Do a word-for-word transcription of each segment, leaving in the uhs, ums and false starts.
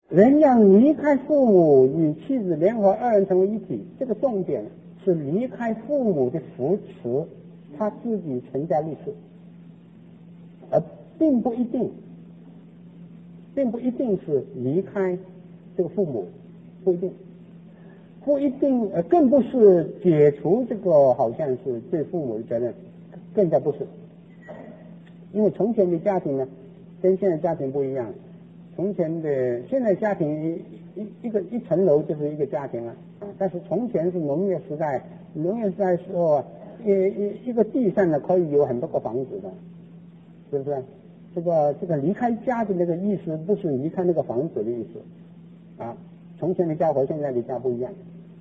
人要离开父母与妻子联合二人成为一体，这个重点是离开父母的扶持，他自己成家立室，而并不一定并不一定是离开这个父母，不一定不一定呃，更不是解除这个好像是对父母的责任，更加不是。因为从前的家庭呢跟现在家庭不一样，从前的现在家庭一一一个一层楼就是一个家庭了啊，但是从前是农业时代，农业时代的时候，一一一个地上呢可以有很多个房子的，是不是？这个这个离开家的那个意思不是离开那个房子的意思啊，从前的家和现在的家不一样。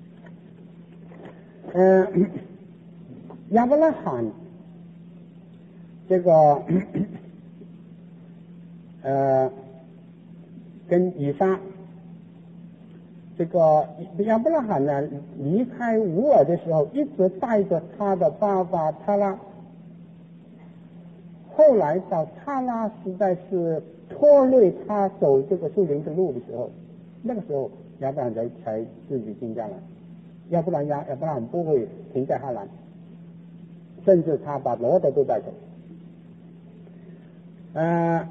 嗯、呃，亚伯拉罕这个呃跟以撒，这个亚伯拉罕呢离开乌尔的时候，一直带着他的爸爸塔拉，后来到塔拉实在是拖累他走这个树林的路的时候，那个时候亚伯拉罕才才自己进家来，要不然亚亚伯拉罕不会停在哈兰，甚至他把罗德都带走。呃，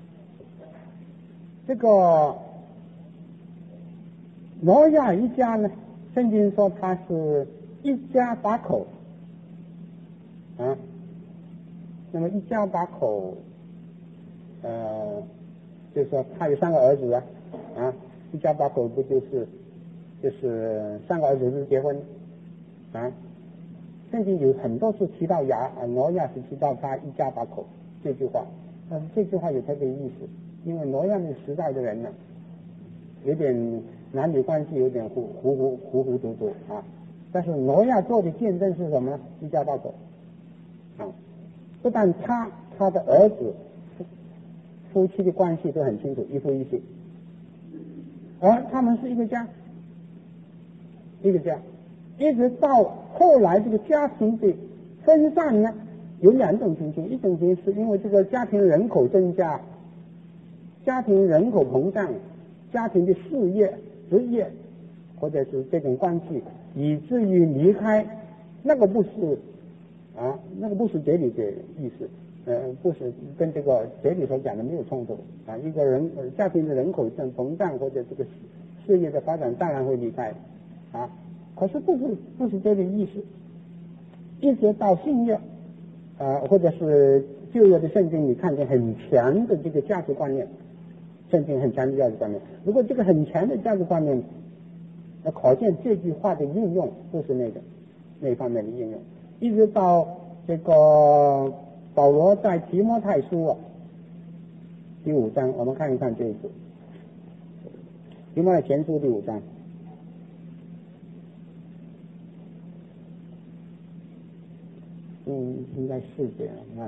这个挪亚一家呢，圣经说他是一家八口啊，那么一家八口，呃，就是说他有三个儿子啊，啊，一家八口不就是就是三个儿子是结婚啊？圣经有很多次提到亚啊挪亚是提到他一家八口这句话，但是这句话有特别意思，因为挪亚那个时代的人呢，有点男女关系有点糊糊糊糊糊涂涂啊，但是挪亚做的见证是什么呢？一家八口啊，不但他他的儿子夫妻的关系都很清楚，一夫一妻，而他们是一个家，一个家，一直到后来这个家庭的分散呢，有两种情形，一种情形是因为这个家庭人口增加，家庭人口膨胀，家庭的事业、职业或者是这种关系，以至于离开，那个不是啊，那个不是这里的意思，呃，不是跟这个这里所讲的没有冲突啊。一个人、呃、家庭的人口正膨胀或者这个事业的发展，当然会离开啊。可是不是不是这个意思，一直到新约啊，或者是旧约的圣经，你看见很强的这个价值观念，圣经很强的价值观念。如果这个很强的价值观念，那可见这句话的应用不是那个那方面的应用。一直到这个保罗在提摩太书啊第五章，我们看一看这一次提摩太前书第五章。嗯，应该四节了，你看。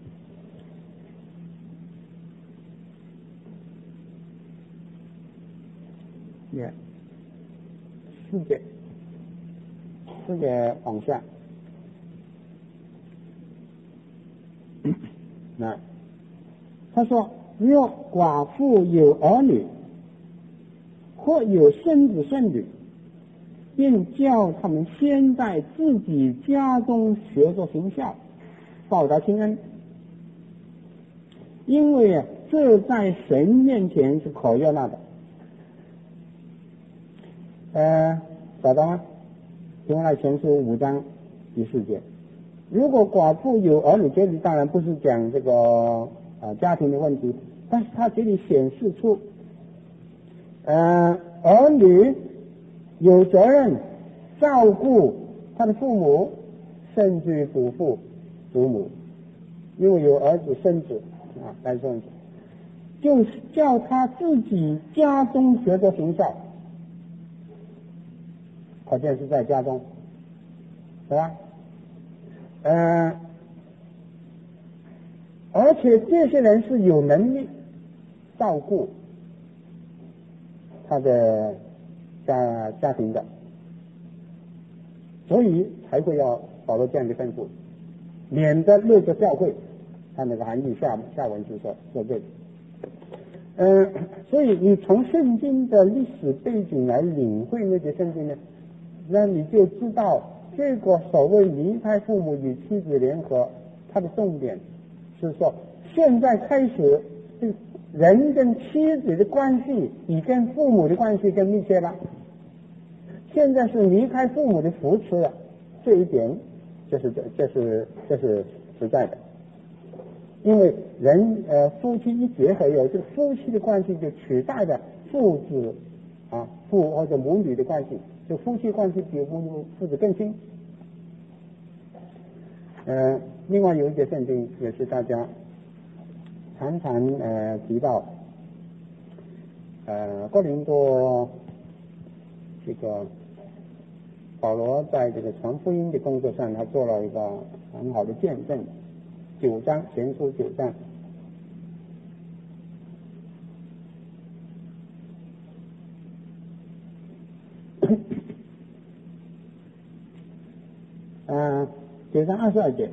也、yeah. 四节，四节往下。那他说，若寡妇有儿女，或有孙子孙女，便叫他们先在自己家中学做行孝，报答亲恩，因为这在神面前是可悦纳的。呃，找到吗？提摩太前书五章第四节。如果寡妇有儿女，这里当然不是讲这个啊家庭的问题，但是他这里显示出，呃，儿女有责任照顾他的父母，甚至于祖父、祖母，因为有儿子、孙子啊，来孙子，就是叫他自己家中学做行孝，可见是在家中，是吧？呃，而且这些人是有能力照顾他的家家庭的，所以才会要保罗这样的吩咐，免得累着教会。他那个含义下下文是说说这个。 呃，所以你从圣经的历史背景来领会那些圣经呢，那你就知道这个所谓离开父母与妻子联合，它的重点是说，现在开始这个人跟妻子的关系比跟父母的关系更密切了。现在是离开父母的扶持了，这一点这是这是这是实在的。因为人呃夫妻一结合以后，这个夫妻的关系就取代了父子啊父或者母女的关系，就夫妻关系比母女父子更亲。呃，另外有一节圣经也是大家常常呃提到，呃哥林多这个保罗在这个传福音的工作上，他做了一个很好的见证。九章前书九章，呃，九章二十二节，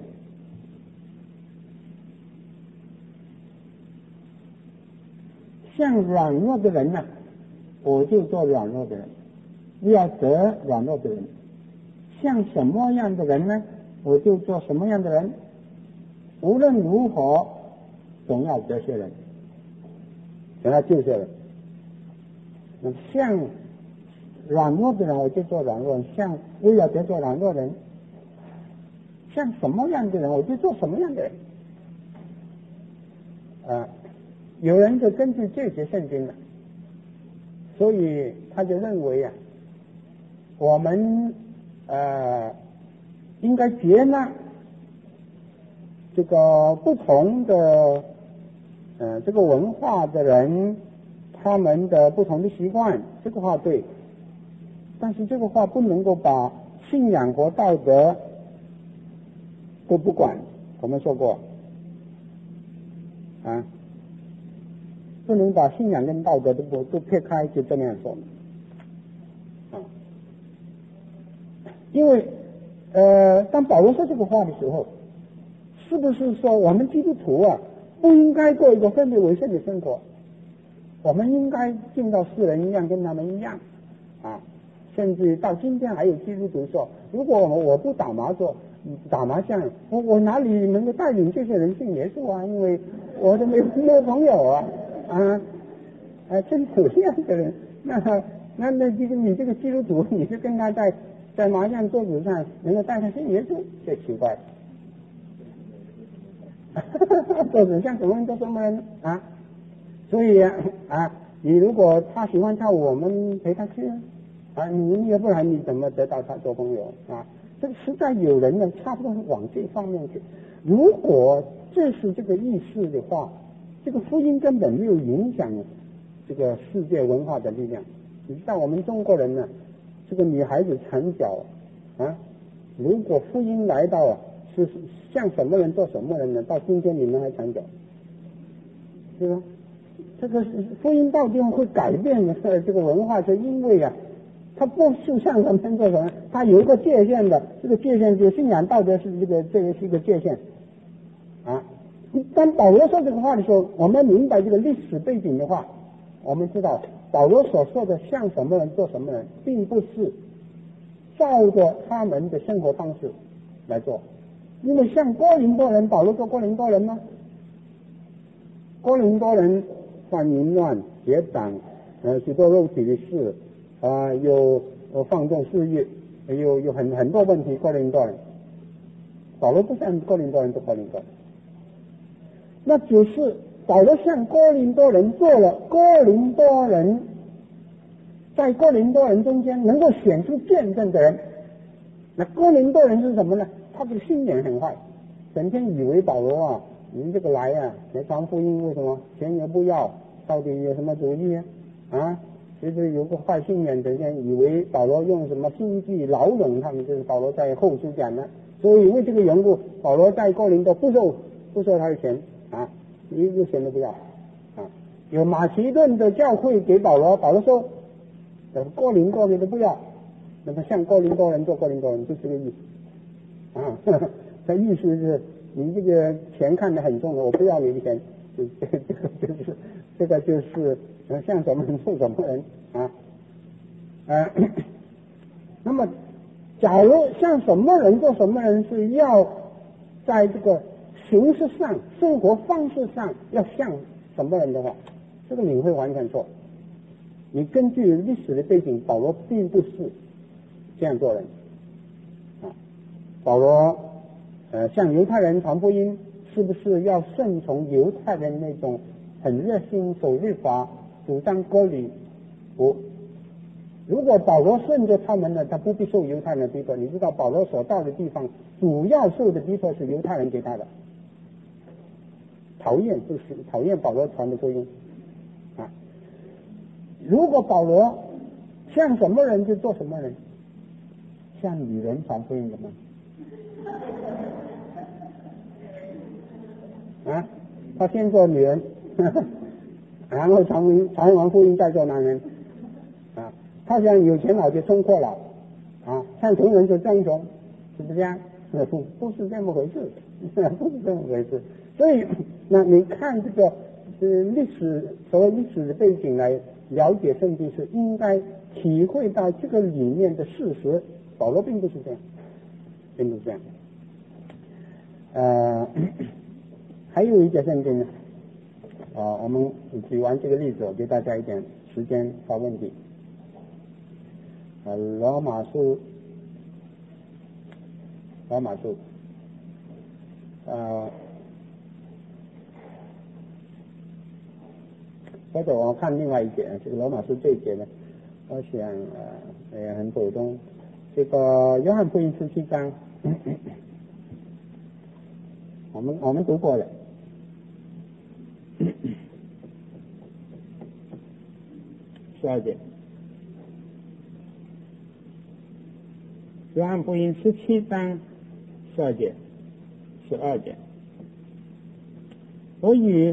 像软弱的人呢、啊，我就做软弱的人，要得软弱的人；像什么样的人呢，我就做什么样的人。无论如何，总要得些人，总要救些人。那像软弱的人，我就做软弱人；像为了得做软弱人，像什么样的人，我就做什么样的人。啊，有人就根据这些圣经了，所以他就认为啊，我们呃应该接纳这个不同的呃这个文化的人，他们的不同的习惯，这个话对，但是这个话不能够把信仰和道德都不管。我们说过啊，不能把信仰跟道德都不都撇开，就这么样说啊。因为呃，当保罗说这个话的时候，是不是说我们基督徒啊不应该过一个分别为圣的生活？我们应该尽到世人一样，跟他们一样啊。甚至到今天还有基督徒说，如果我不打麻将打麻将，我我哪里能够带领这些人信耶稣啊？因为我都没没有朋友啊啊啊！真有这样的人，那那那这个你这个基督徒，你就跟他在在麻将桌子上能够带他信耶稣，这奇怪。桌子像什么人都什么人啊？所以啊，啊你如果他喜欢跳舞，我们陪他去啊。啊，你要不然你怎么得到他做朋友啊？这个实在有人呢，差不多是往这方面去。如果这是这个意思的话，这个福音根本没有影响这个世界文化的力量。你知道我们中国人呢，这个女孩子缠脚啊，如果福音来到啊，是像什么人做什么人呢？到今天你们还缠脚，是吧？这个福音到底会改变的这个文化，是因为啊。他不是像什么做什么，他有一个界限的，这个界限就是信仰道德是这个这个是一个界限啊。当保罗说这个话的时候，我们明白这个历史背景的话，我们知道保罗所说的像什么人做什么人，并不是照着他们的生活方式来做。因为像哥林多人，保罗做哥林多人吗？哥林多人犯淫乱、结党，呃，许多肉体的事。啊，有放纵私欲，有有很很多问题。哥林多人，保罗不像哥林多人做哥林多人，那只是保罗向哥林多人做了哥林多人在哥林多人中间能够显出见证的人。那哥林多人是什么呢？他这个心眼很坏，整天以为保罗啊，你这个来啊，来传福音，为什么钱也不要？到底有什么主意啊？啊？就是有个坏心眼，整天以为保罗用什么心计牢笼他们，就是保罗在后书讲的。所以因为这个缘故，保罗在哥林多不收不收他的钱啊，一个钱都不要啊。有马其顿的教会给保罗，保罗说哥林多的都不要，那么向哥林多人做哥林多人，就这个意思啊。他意思是你这个钱看得很重的，我不要你的钱，就这个就是这个就是像什么人做什么人啊。呃，那么假如像什么人做什么人是要在这个形式上、生活方式上要像什么人的话，这个你会完全错。你根据历史的背景，保罗并不是这样做人啊。保罗呃向犹太人传福音，是不是要顺从犹太人那种很热心守律法、主张割礼？不，如果保罗顺着他们呢，他不必受犹太人的逼迫。你知道保罗所到的地方，主要受的逼迫是犹太人给他的，讨厌就是讨厌保罗传的福音啊。如果保罗像什么人就做什么人，像女人传福音的吗？啊，他先做女人，呵呵然后传福音，传完福音再做男人啊。他想有钱佬就冲阔佬啊，像穷人就争穷，是不是这样？不不是这么回事，不是这么回事。所以那你看这个呃历史，所谓历史的背景来了解圣经，是应该体会到这个里面的事实。保罗并不是这样，并不是这样。呃，还有一节圣经呢，啊，我们举完这个例子，我给大家一点时间发问题。呃，罗马书，罗马书，呃，或者我看另外一节，这个罗马书这一节呢，我想呃也很普通。这个约翰福音十七章，我们我们读过了。十二节，约翰福音十七章十二节，十二节。我与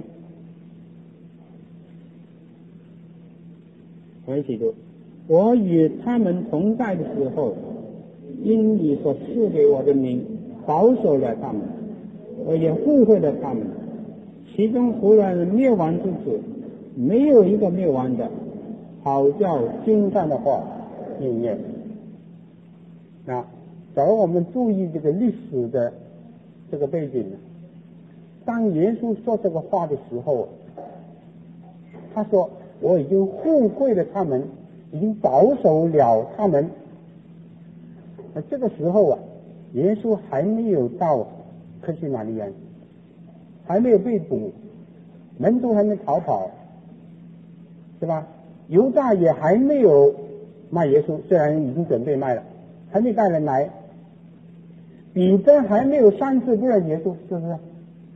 我一起读。我与他们同在的时候，因你所赐给我的名，保守了他们，我也护卫了他们。其中忽然灭亡之子，没有一个灭亡的，好叫经上的话应验。那假如我们注意这个历史的这个背景，当耶稣说这个话的时候，他说我已经护卫了他们，已经保守了他们。那这个时候啊，耶稣还没有到客西马尼园，还没有被捕，门徒还没逃跑，是吧？犹大也还没有卖耶稣，虽然已经准备卖了，还没带人来。彼得还没有三次不认耶稣，是不是？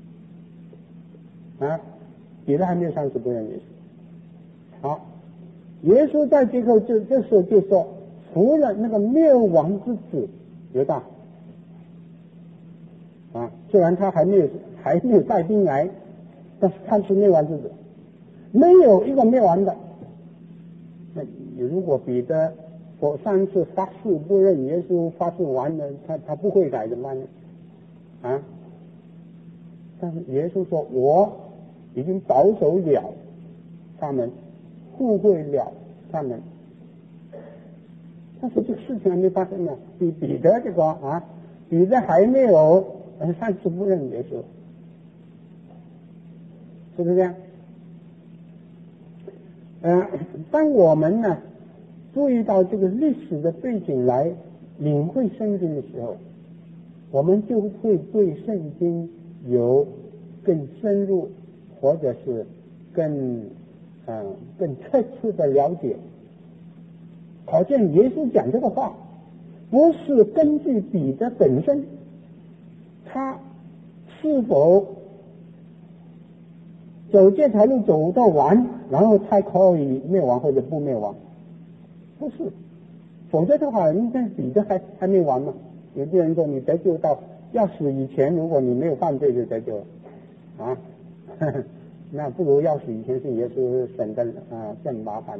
啊，彼得还没有三次不认耶稣。好，耶稣在这个这这时候就说，除了那个灭亡之子犹大，啊，虽然他还没有还没有带兵来，但是他是灭亡之子，没有一个灭亡的。那如果彼得我三次发誓不认耶稣，发誓完了，他他不会改怎么办呢？啊！但是耶稣说，我已经保守了他们，护卫了他们。但是这个事情还没发生呢。比彼得这个啊，彼得还没有三次不认耶稣，是不是这样？呃，当我们呢注意到这个历史的背景来领会圣经的时候，我们就会对圣经有更深入或者是更呃更彻切的了解。好像耶稣讲这个话不是根据彼得本身他是否走这条路走到完，然后才可以灭亡或者不灭亡，不是。否则的话，应该彼得还还没完嘛。有些人说你得救到要死以前，如果你没有犯罪就得救了啊，呵呵，那不如要死以前信耶稣，省得啊更麻烦。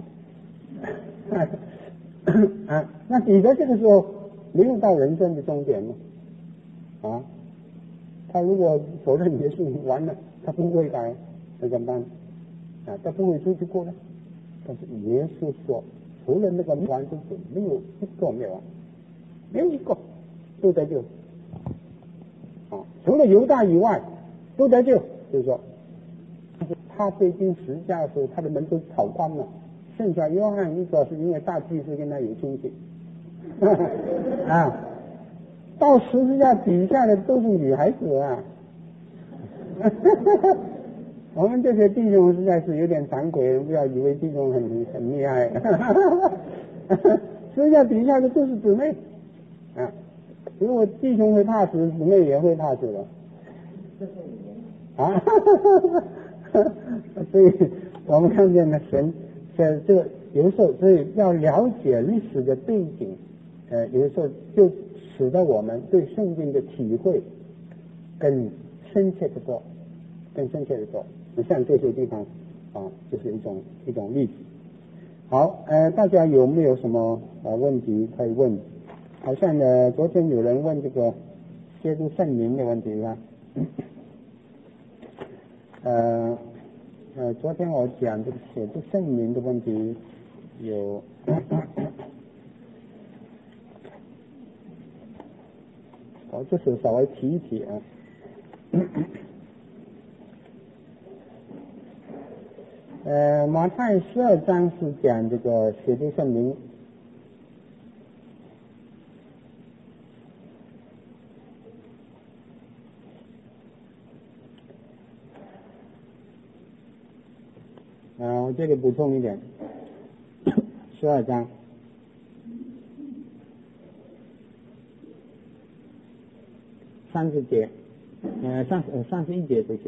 啊，那彼得这个时候没有到人生的终点嘛？啊，他如果否认耶稣完了，他不会改，那怎么办？ 啊，都不会出去过的。但是耶稣说，除了那个灭亡之子，没有一个灭亡，没有一个都得救。啊，除了犹大以外都得救。就是说，他被钉十字架的时候，他的门都跑光了，剩下约翰一个是因为大祭司跟他有亲戚。啊，到十字架底下的都是女孩子啊。我们这些弟兄实在是有点惭愧，不要以为弟兄很很厉害。十字架底下的都是姊妹啊，如果弟兄会怕死，姊妹也会怕死的。啊，所以我们看见了神在这个有时候，所以要了解历史的背景，呃，有时候就使得我们对圣经的体会更深切的多，更深切的多。像这些地方啊，就是一种一种例子。好，呃，大家有没有什么呃问题可以问？好像呢，昨天有人问这个亵渎圣灵的问题啊。呃呃，昨天我讲这个亵渎圣灵的问题有，我这是稍微提一提啊。呃，马太十二章是讲这个亵渎圣灵。呃，我这里补充一点，十二章三十节，呃，三呃三十一节这些。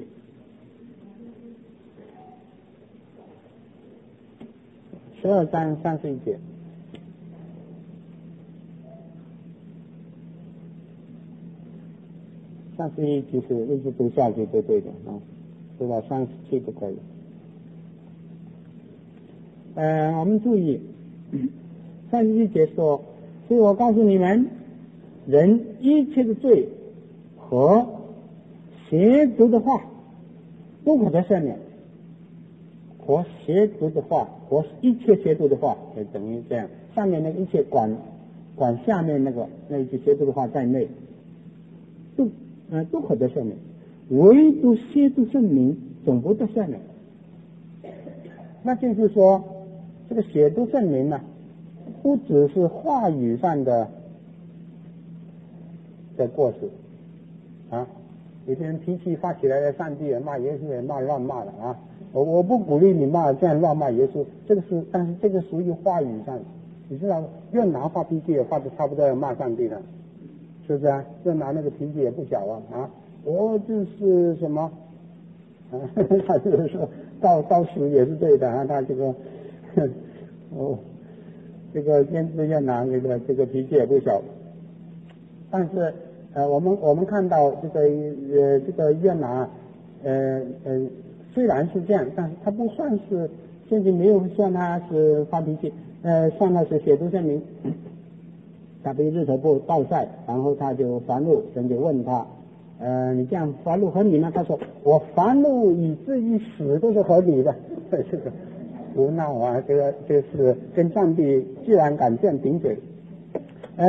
十二章三十一节，三十一就是一直读下去就对的啊，读到三十七就可以。呃，我们注意，三十一节说，所以我告诉你们，人一切的罪和邪毒的话都可得赦免，和邪毒的话和一切邪毒的话，就等于这样，上面那个一切管管下面那个那一些邪毒的话在内，都呃都可得赦免，唯独亵渎圣灵总不得赦免。那就是说，这个亵渎圣灵呢，不只是话语上的的过失啊，有些人脾气发起来了，上帝也骂，耶稣也骂，乱骂了啊。我我不鼓励你骂，这样乱骂耶稣，这个是，但是这个属于话语上，你知道，越南发脾气也发的差不多要骂上帝了，是不是啊？越南那个脾气也不小啊啊！我就是什么，啊、他就是说到到死也是对的啊，他这个，哦，这个坚持越南这个这个脾气也不小，但是呃，我们我们看到这个呃这个越南呃呃。虽然是这样，但是他不算是，现在没有算他是发脾气，呃，算他是亵渎圣灵。他被日头部暴晒，然后他就发怒，神就问他，呃，你这样发怒合理吗？他说，我发怒以至于死都是合理的。这个胡闹啊，这个这个是跟上帝自然感见顶嘴。呃，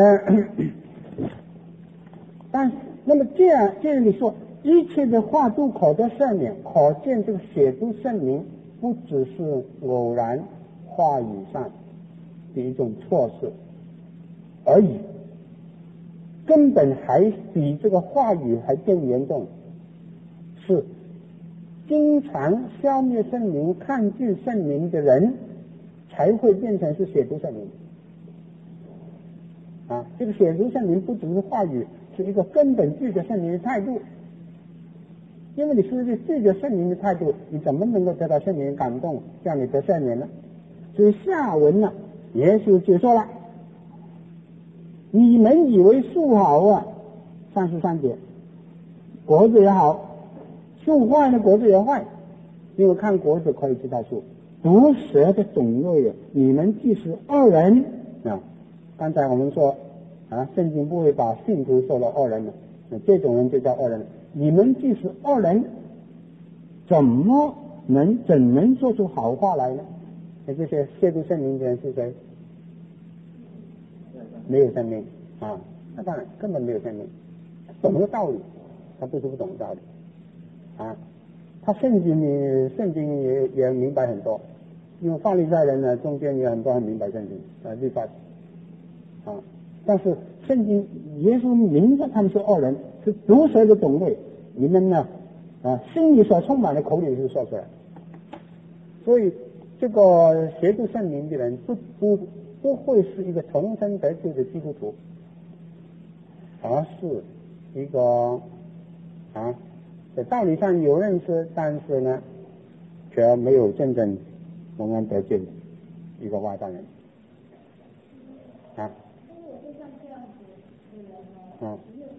但那么这样这样你说。一切的话都可得赦免，可见这个亵渎圣灵不只是偶然话语上的一种错事而已，根本还比这个话语还更严重，是经常消灭圣灵、抗拒圣灵的人才会变成是亵渎圣灵啊！这个亵渎圣灵不只是话语，是一个根本拒绝圣灵的态度。因为你是一个拒绝圣灵的态度，你怎么能够得到圣灵的感动，让你得赦免呢？所以下文呢，耶稣就说了：“你们以为树好啊，三十三节，果子也好，树坏的果子也坏，因为看果子可以知道树。毒蛇的种类啊，你们既是恶人啊，刚才我们说啊，圣经不会把信徒说了恶人的，这种人就叫恶人。”你们既是恶人，怎么能怎能说出好话来呢？那这些亵渎圣灵的人是谁？没有生命啊，那当然根本没有生命，懂得道理，他不是不懂道理啊。他圣经里圣经也也明白很多，因为法利赛人呢中间有很多很明白圣经啊律法啊，但是圣经耶稣明着他们是恶人，是毒蛇的种类，你们呢啊心里所充满的口里就说出来。所以这个亵渎圣灵的人不不不会是一个重生得救的基督徒，而是一个啊在道理上有认识，但是呢却没有真正蒙恩得救的一个外邦人啊。嗯，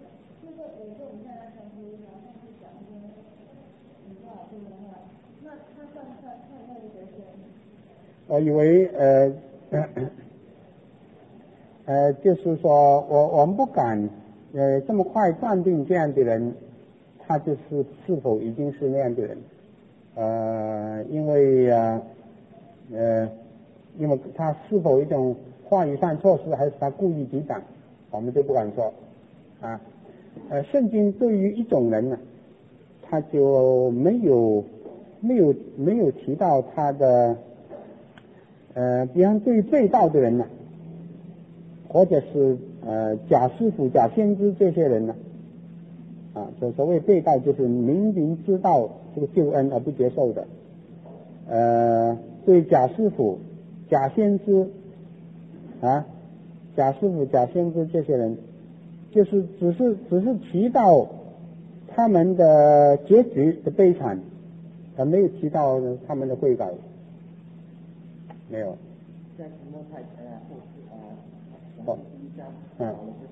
我以为呃呃就是说我我们不敢呃这么快断定这样的人他就是是否已经是那样的人，呃因为呃呃因为他是否一种话语上错失，还是他故意抵挡，我们就不敢说啊。呃圣经对于一种人呢，他就没有没有没有提到他的呃比方对于被盗的人呢，或者是呃假师傅假先知这些人呢啊，所所谓被盗就是明明知道这个救恩而不接受的，呃对假师傅假先知啊假师傅假先知这些人，就是只是只是提到他们的结局的悲惨，而没有提到他们的悔改，没有。 在提摩太呃后呃哦，嗯，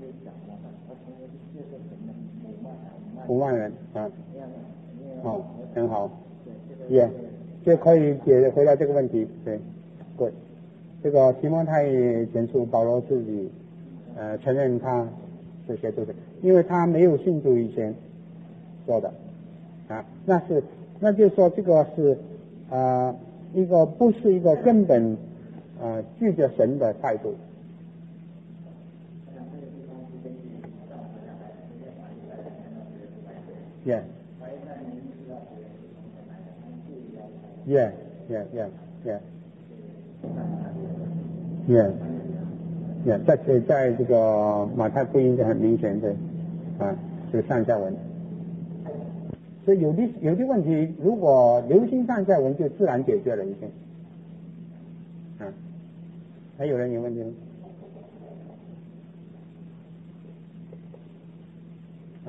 五万人啊，哦，很好，也就可以解回答这个问题，对，对，这个提摩太前书保罗自己呃承认他这些都是，因为他没有信主以前说的啊，那是那就是说这个是啊、呃、一个不是一个根本呃拒绝神的态度。Yeah. Yeah, yeah, yeah, yeah. Yeah, yeah. 在在这个马太福音就很明显的啊，是上下文。所以有的有的问题，如果留心上下文，就自然解决了已经。啊，还有人有问题吗？啊。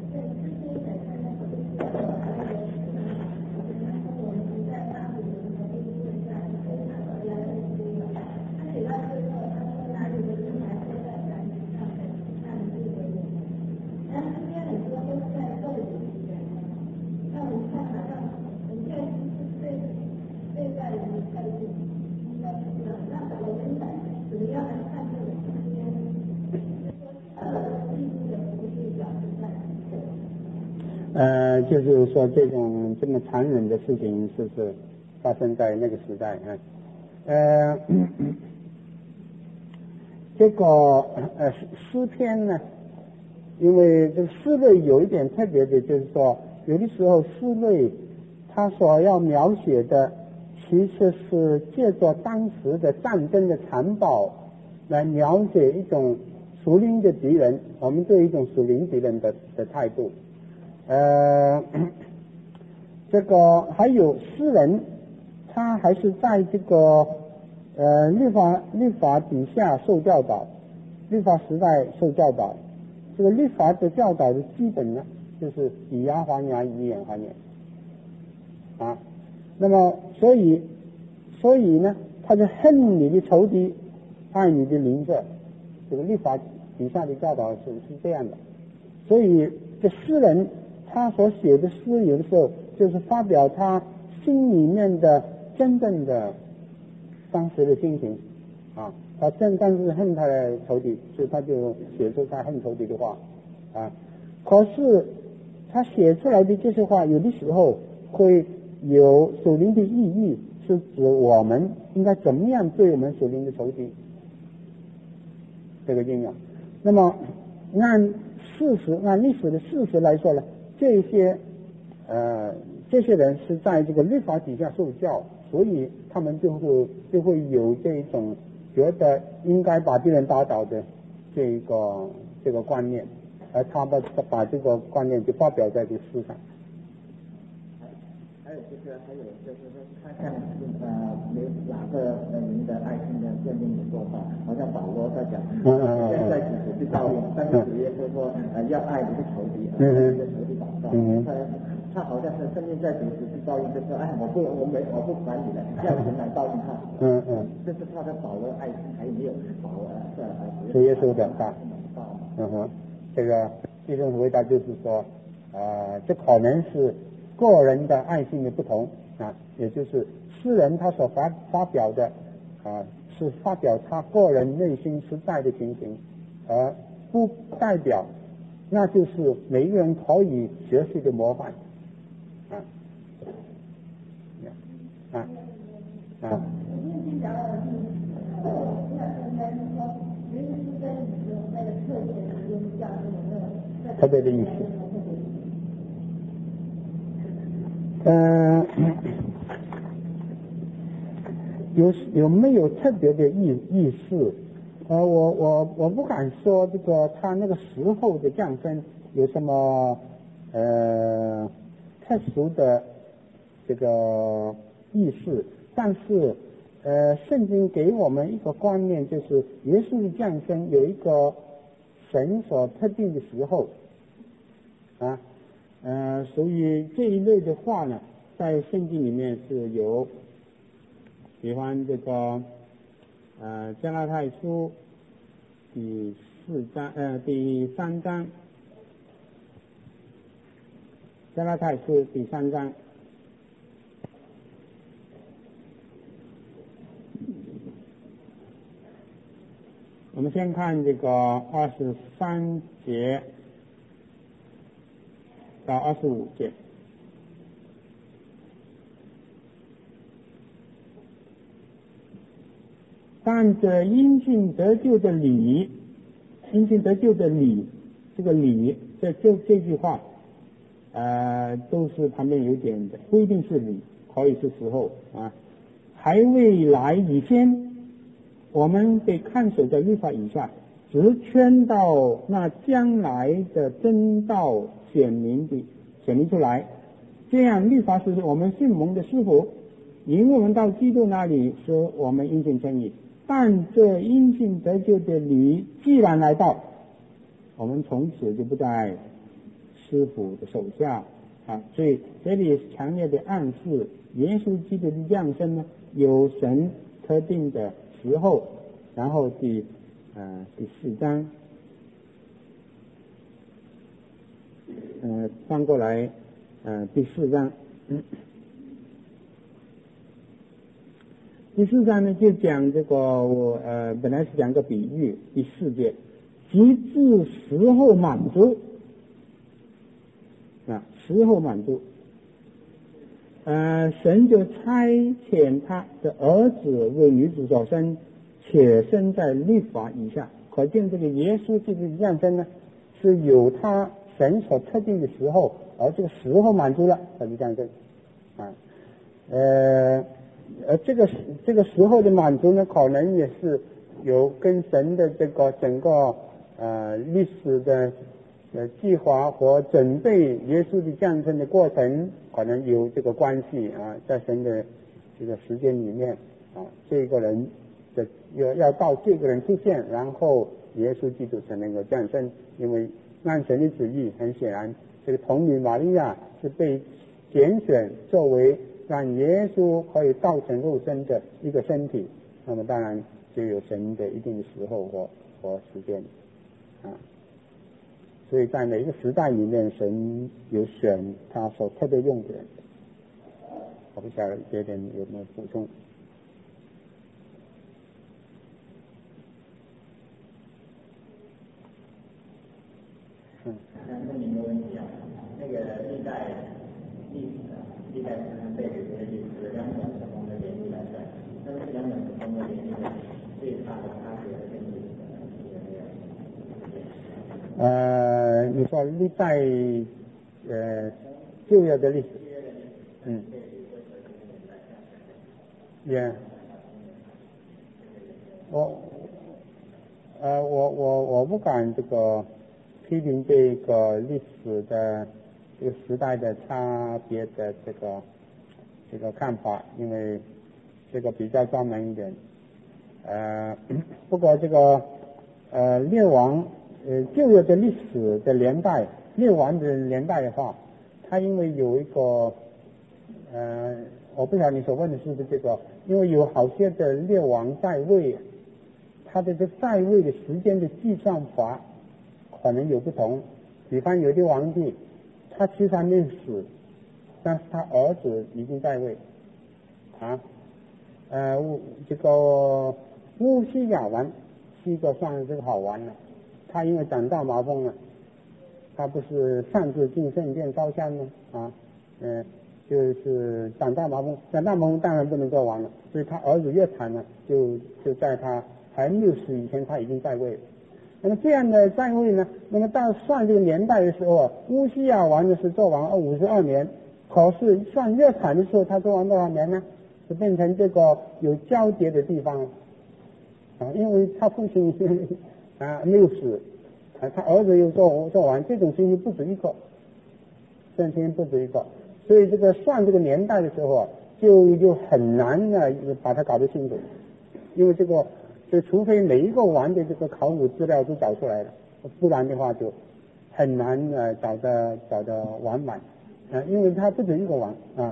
呃，就是说这种这么残忍的事情是不是发生在那个时代啊？呃，这个呃诗篇呢，因为这个诗类有一点特别的，就是说有的时候诗类它所要描写的，其实是借着当时的战争的残暴来描写一种属灵的敌人，我们对一种属灵敌人的的态度。呃，这个还有诗人，他还是在这个呃律法律法底下受教导，律法时代受教导。这个律法的教导的基本呢，就是以牙还牙，以眼还眼啊。那么所以所以呢，他就恨你的仇敌，爱你的邻舍。这个律法底下的教导是是这样的。所以这诗人他所写的诗，有的时候就是发表他心里面的真正的当时的心情啊。他真正是恨他的仇敌，所以他就写出他恨仇敌的话啊。可是他写出来的这些话，有的时候会有属灵的意义，是指我们应该怎么样对我们属灵的仇敌这个应用。那么按事实按历史的事实来说呢，这些呃这些人是在这个律法底下受教，所以他们就会就会有这种觉得应该把别人打倒的这个这个观念，而他们把这个观念就发表在这个书上。 还有就是，还有就是说，看看呃，有哪个呃您的爱心的鉴定的做法，好像保罗在讲，现在只是去照应，但是主耶稣说，呃，要爱你的仇敌，而不是仇敌祷告。他他好像是圣经在主持去照应，就说，哎，我不，我没，我不管你了，要人来照应他。嗯嗯。这是他的保罗爱心还没有保呃这呃主耶稣的大。嗯哼，这个弟兄回答就是说，呃，这可能是个人的爱心的不同啊，也就是诗人他所发发表的啊，是发表他个人内心实在的情形，而不代表那就是每一个人可以学习的模范啊啊啊。特别的意思。呃，有有没有特别的意意思？呃，我我我不敢说这个他那个时候的降生有什么呃特殊的这个意思，但是呃，圣经给我们一个观念，就是耶稣的降生有一个神所特定的时候啊。呃，所以这一类的话呢，在圣经里面是有，比方这个呃加拉太书第四章呃第三章，加拉太书第三章，我们先看这个二十三节到二十五节。但这因信得救的理，因信得救的理，这个理，这这这句话，呃，都是旁边有点的，不一定是理，可以是时候啊。还未来以前，我们被看守在律法以下，直圈到那将来的真道显明的显明出来，这样律法是我们信蒙的师傅，引我们到基督那里，使我们因信称义。但这因信得救的理既然来到，我们从此就不在师傅的手下啊。所以这里强烈的暗示，耶稣基督的降生呢，有神特定的时候。然后第呃第四章，呃翻过来，呃第四章。嗯第四章呢，就讲这个我呃本来是讲个比喻，第四节，及至时候满足啊，时候满足，呃神就差遣他的儿子为女子所生，且生在律法以下。可见这个耶稣基督的降生呢，是有他神所特定的时候，而这个时候满足了，他就降生啊，呃。而这个这个时候的满足呢，可能也是有跟神的这个整个呃历史的呃计划和准备耶稣的降生的过程，可能有这个关系啊，在神的这个时间里面啊，这个人的要要到这个人出现，然后耶稣基督才能够降生。因为按神的旨意，很显然，这个童女玛利亚是被拣选作为让耶稣可以道成肉身的一个身体，那么当然就有神的一定的时候和和时间啊。所以在每一个时代里面，神有选他所特别用的人。我不晓得这点有没有补充？ 嗯，那问你一个问题啊，那个历代历史啊， 历代史上背景的历史两种不同的联系来讲，那么这两种不同的联系的最大的差别和跟历史有没有？ 呃，你说历代呃旧约的历史，嗯，也，我呃我我我不敢这个批评这个历史的这个时代的差别的这个这个看法，因为这个比较专门一点。呃，不过这个呃列王呃旧约的历史的年代，列王的年代的话，它因为有一个呃，我不晓得你所问的是不是这个，因为有好些的列王在位，他的这在位的时间的计算法可能有不同。比方有的皇帝，他其实还没有死，但是他儿子已经在位啊。呃，这个乌西雅王是一个算是这个好玩了，他因为长大麻风了，他不是擅自进圣殿烧香吗？啊，嗯、呃，就是长大麻风，长大麻风当然不能做王了，所以他儿子越惨了，就就在他还没有死以前，他已经在位了。那么这样的在位呢，那么到算这个年代的时候啊，乌西雅王呢是做王五十二年，可是算越惨的时候，他做王多少年呢？就变成这个有交叠的地方啊，因为他父亲啊没有死，啊他儿子又做做完，这种情形不止一个，这种情形不止一个，所以这个算这个年代的时候啊，就就很难呢把它搞得清楚，因为这个就除非每一个王的这个考古资料都找出来了，不然的话就很难呃找的找的完满啊，因为他不止一个王啊。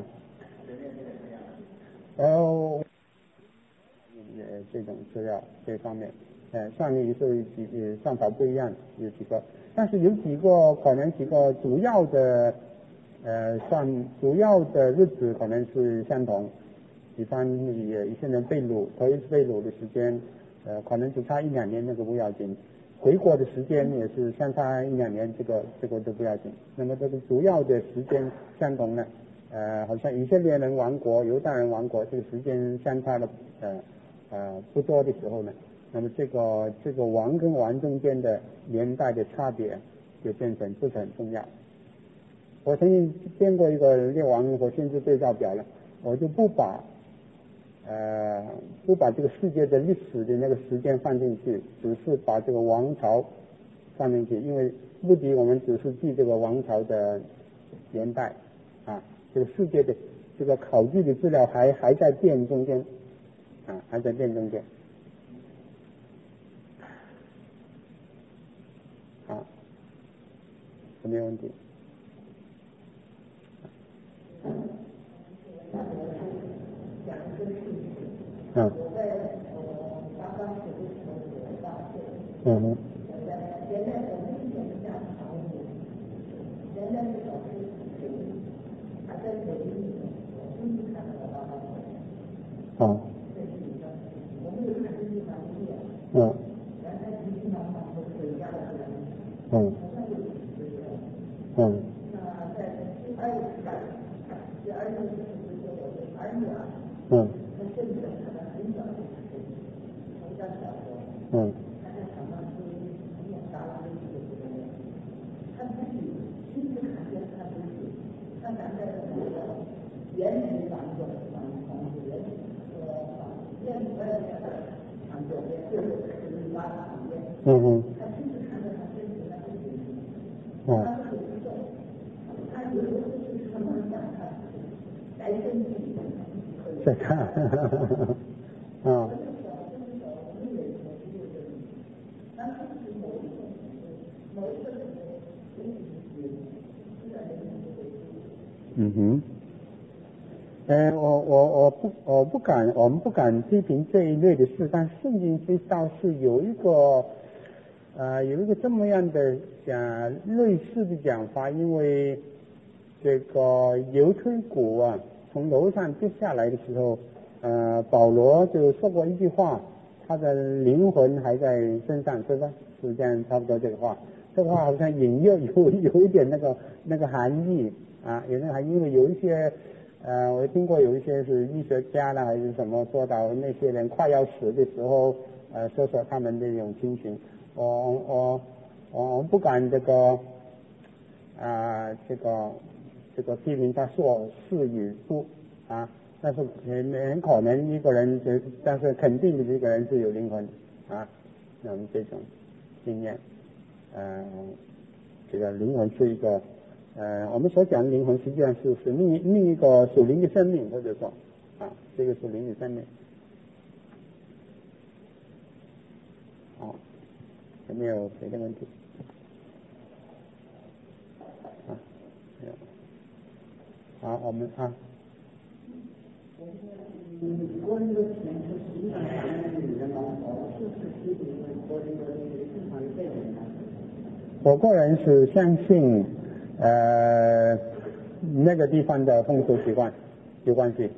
然后呃这种资料这方面，呃上面有时候几呃算法不一样，有几个，但是有几个可能几个主要的呃算主要的日子可能是相同，比方也现在被掳头一次被掳的时间，呃可能只差一两年，那个不要紧，回国的时间也是相差一两年，这个这个都不要紧。那么这个主要的时间相同呢？呃，好像以色列人亡国、犹太人亡国，这个时间相差的呃呃不多的时候呢，那么这个这个王跟王中间的年代的差别就变成不是很重要。我曾经编过一个列王和先知对照表了，我就不把呃不把这个世界的历史的那个时间放进去，只是把这个王朝放进去，因为目的我们只是记这个王朝的年代啊。这个世界的这个考据的资料还还在变中间啊，还在变中间。好，有没有问题？嗯。嗯哼。啊。嗯。嗯。嗯。嗯。嗯。嗯哼。啊。再看，啊。嗯哼。呃，我我我不我不敢，我们不敢批评这一类的事，但圣经知道是有一个呃有一个这么样的讲类似的讲法，因为这个油推骨啊从楼上跌下来的时候，呃保罗就说过一句话，他的灵魂还在身上，是吧？是这样差不多这个话，这个话好像隐约有有一点那个那个含义啊，有那个含义，因为有一些呃，我听过有一些是医学家啦还是什么说到那些人快要死的时候，呃，说说他们的这种情形。我我我我不敢这个啊、呃、这个这个批评他说是与不啊，但是很很可能一个人就，但是肯定的这个人是有灵魂啊，那么这种经验，呃，这个灵魂是一个。呃，我们所讲的灵魂实际上是是另一另一个属灵的生命，或者说啊，这个属灵的生命。好，有没有别的问题？啊，没有。好，我们啊。 嗯，国人的前途实际上反映的女人们，哦，是不是批评国人的这个正常的背景呢？ 我个人是相信。呃，那个地方的风俗习惯有关系。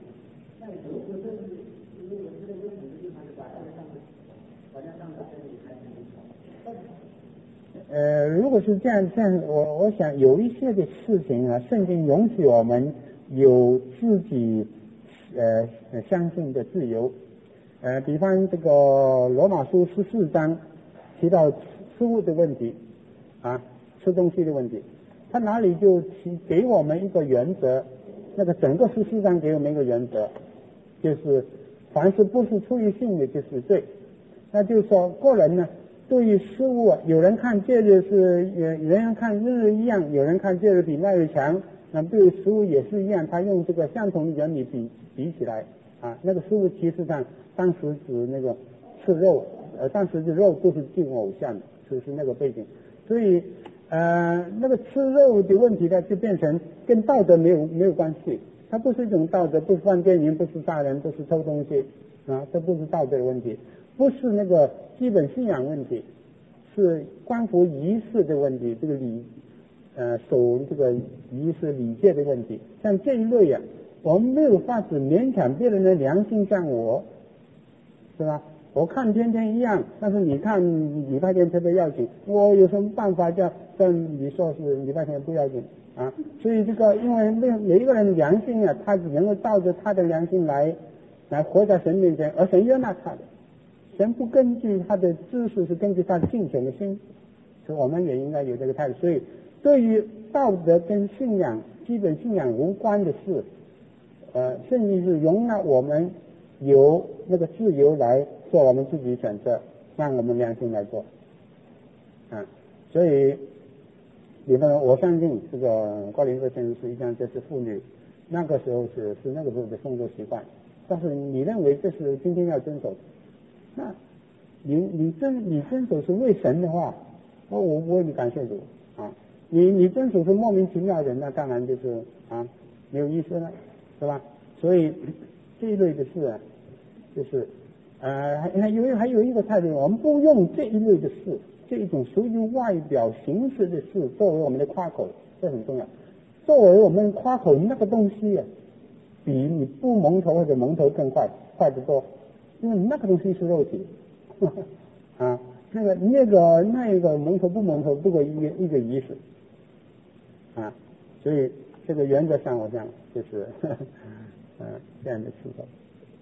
呃，如果是这样，这样我我想有一些的事情啊，圣经容许我们有自己呃相信的自由。呃，比方这个罗马书十四章提到吃物的问题啊，吃东西的问题。他哪里就提给我们一个原则，那个整个十四章给我们一个原则，就是凡是不是出于性的就是罪。那就是说个人呢，对于事物，有人看戒日是有人看日日一样，有人看戒日比那日强，那对于食物也是一样，他用这个相同的原理比比起来啊，那个食物其实上当时指那个吃肉，呃，当时的肉都是敬偶像的，就是那个背景，所以。呃，那个吃肉的问题呢，就变成跟道德没有没有关系，它不是一种道德，不是犯奸淫，不是杀人，不是偷东西啊，这不是道德的问题，不是那个基本信仰问题，是关乎仪式的问题，这个礼呃守这个仪式礼节的问题。像这一类啊，我们没有法子勉强别人的良心像我，是吧？我看天天一样，但是你看礼拜天特别要紧，我有什么办法叫跟你说是礼拜天不要紧啊？所以这个，因为每每一个人的良心啊，他只能够照着他的良心来来活在神面前，而神悦纳他的。神不根据他的知识，是根据他敬虔的心，所以我们也应该有这个态度。所以，对于道德跟信仰、基本信仰无关的事，呃，甚至是容纳我们有那个自由来做我们自己选择，让我们良心来做啊。所以，比方说，我相信这个高林哥先生实际上这是妇女那个时候是是那个时候的风俗习惯，但是你认为这是今天要遵守的，那你你遵你遵守是为神的话，我我我为你感谢主啊。你你遵守是莫名其妙的，那当然就是啊没有意思了，是吧？所以这一类的事啊，就是呃还还有还有一个态度，我们不用这一类的事，这一种属于外表形式的事作为我们的夸口，这很重要。作为我们夸口那个东西啊，比你不蒙头或者蒙头更快，快得多，因为那个东西是肉体呵呵啊，那个那个那个蒙头不蒙头不过一个一个仪式啊，所以这个原则上我想就是呵呵呃这样的思考。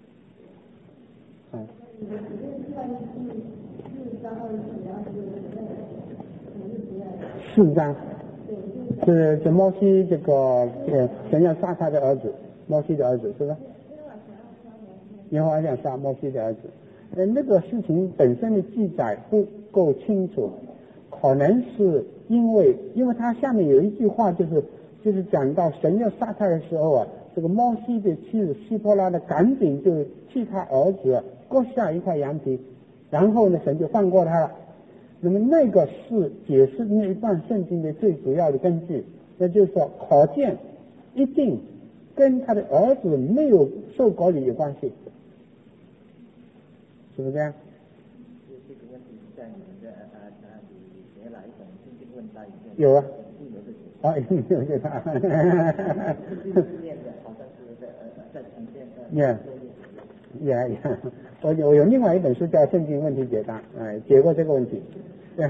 嗯。四章是是摩西这个呃神要杀他的儿子，摩西的儿子是吧？耶和华想杀摩西的儿子，呃那个事情本身的记载不够清楚，可能是因为因为他下面有一句话就是就是讲到神要杀他的时候啊，这个摩西的妻子希波拉呢赶紧就替他儿子割下一块羊皮，然后呢神就放过他了。那么那个是解释那一段圣经的最主要的根据，那就是说可见一定跟他的儿子没有受割礼有关系，是不是这样？ 这个问题在你们的呃呃里写了一种圣经问答里面有啊， 啊， 有这个， 好像是在呃在呈现的。 也也，我有有另外一本书叫《圣经问题解答》，哎，解过这个问题。对，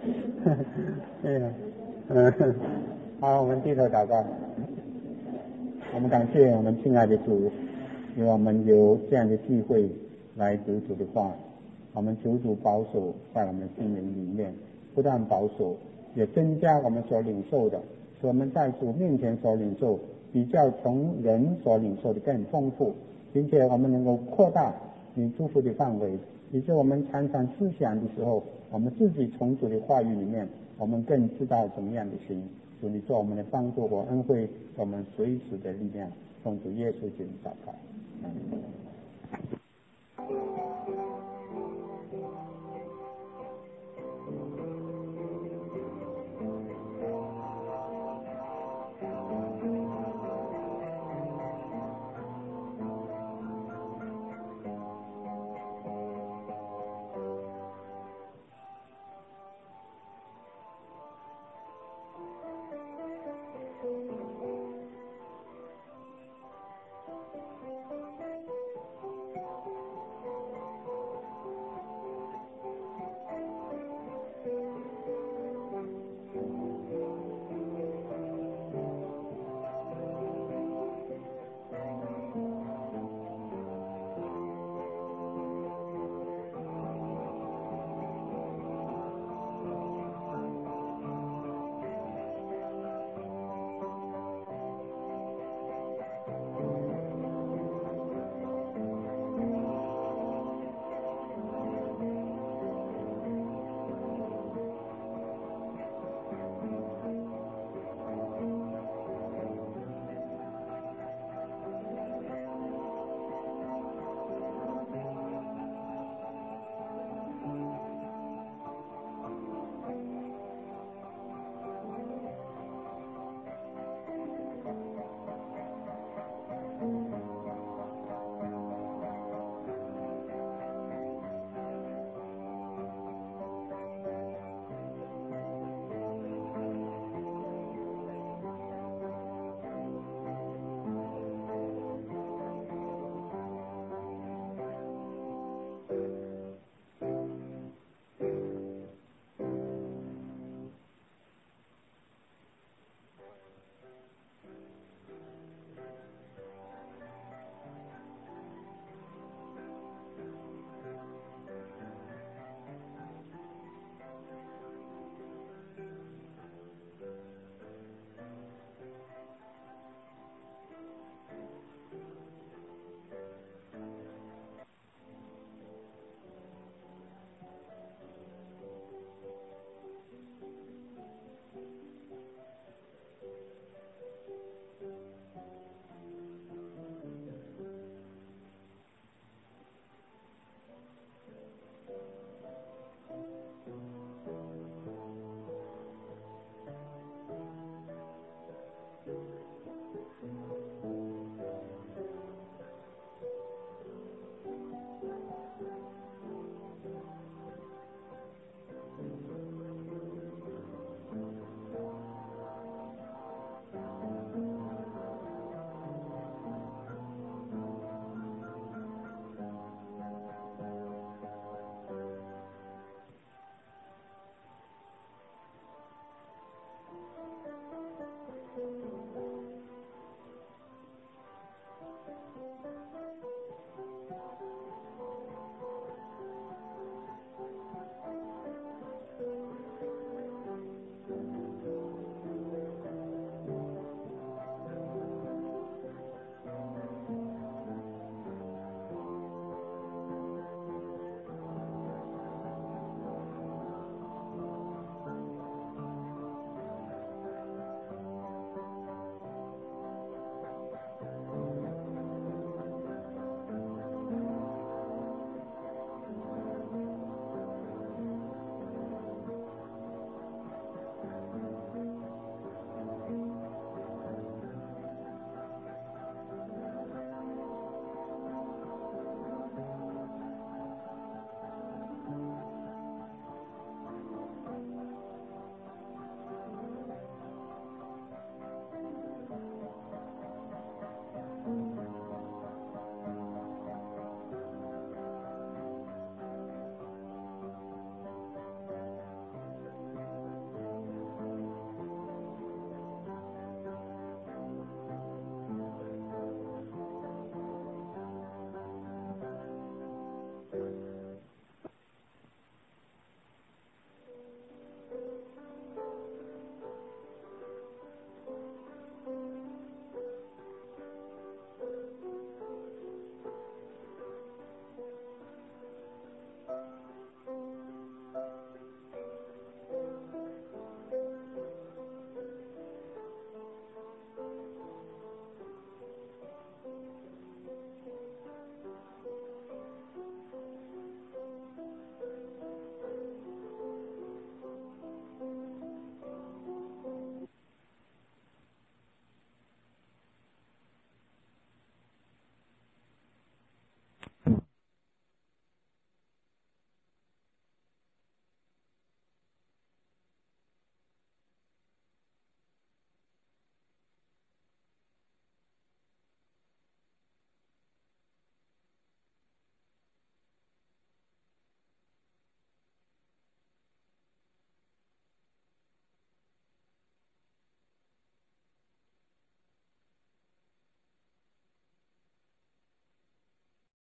对呀，嗯，好，我们低头祷告。我们感谢我们亲爱的主，因为我们有这样的机会来读主的话，我们求主保守在我们心灵里面，不但保守，也增加我们所领受的，使我们在主面前所领受比较从人所领受的更丰富，并且我们能够扩大你祝福的范围，以致我们常常思想的时候，我们自己从主的话语里面，我们更知道怎么样的行。主你做我们的帮助和恩惠，我们随时的力量，奉主耶稣基督祷告。